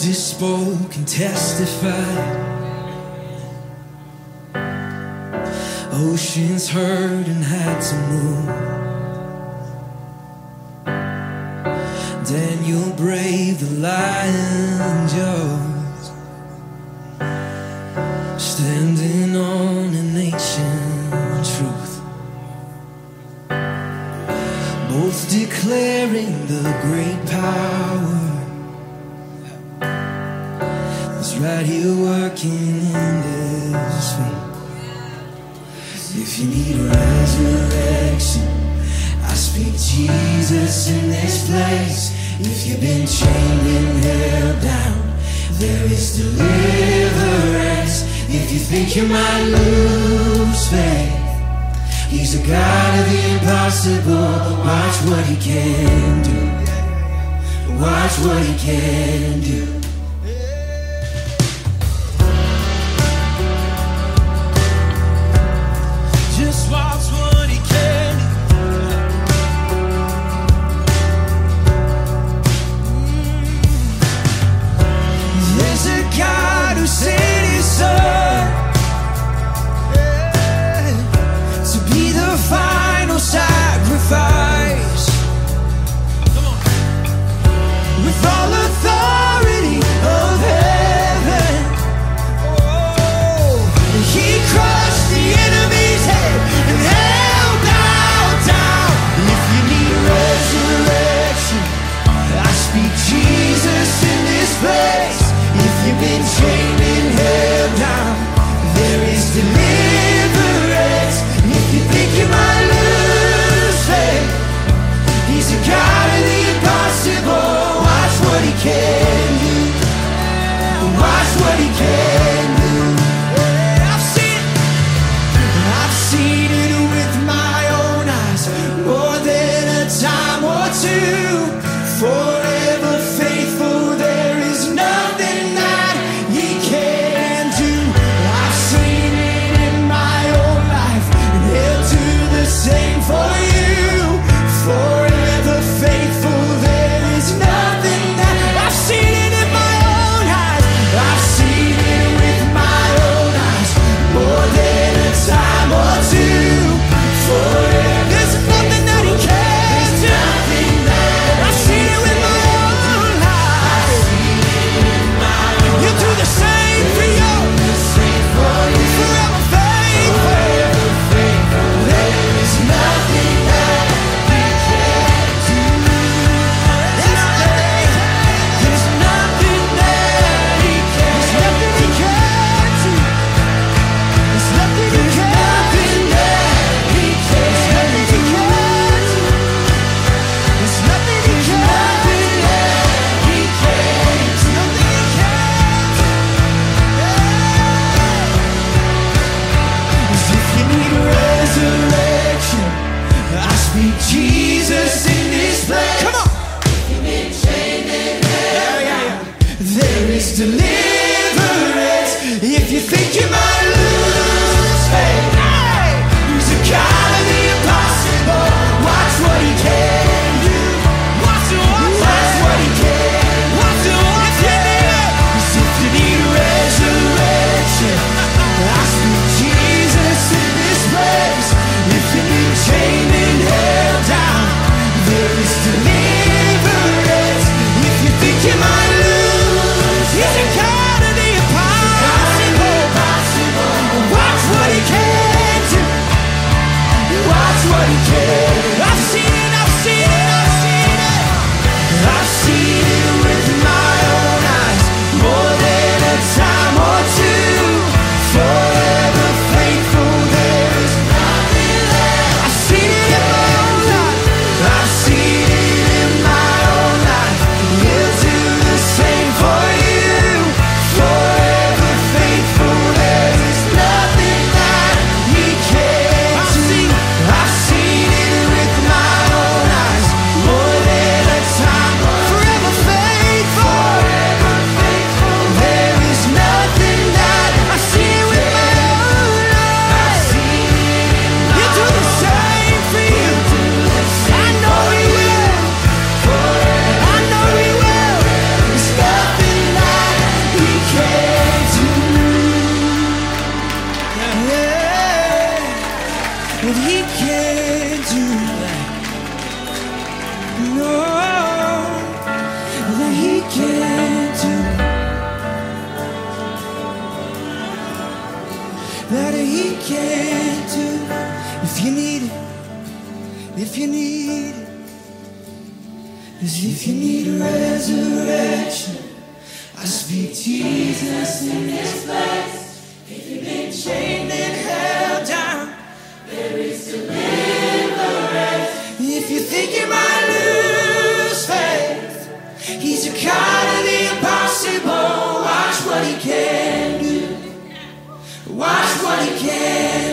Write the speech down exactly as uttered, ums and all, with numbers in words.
Moses spoke and testified. Oceans heard and had to move. Daniel braved the lion's jaws, standing on an ancient truth, both declaring the great power that's right here working in this field. If you need a resurrection, I speak Jesus in this place. If you've been chained and held down, there is deliverance. If you think you might lose faith, He's the God of the impossible. Watch what He can do. Watch what He can do. Just watch what He can do. There's a God who sent His Son, yeah, to be the final sacrifice. Come on. With all authority of heaven, oh, He crushed the enemy's head and held down, down. If you need resurrection, I speak Jesus in this place. If you've been chained and held down, there is deliverance. If you think you might lose faith, He's the God of the impossible. Watch what He can do. Watch what He can do. I've seen it. I've seen it with my own eyes, more than a time or two. Forever faithful, there is nothing that He that he can do. If you need it, if you need it, as if you need a resurrection, I speak Jesus in this place. If you've been chained and held down, there is deliverance. If you think you might lose faith, he's a God of the impossible. Watch what he can do. Watch what he can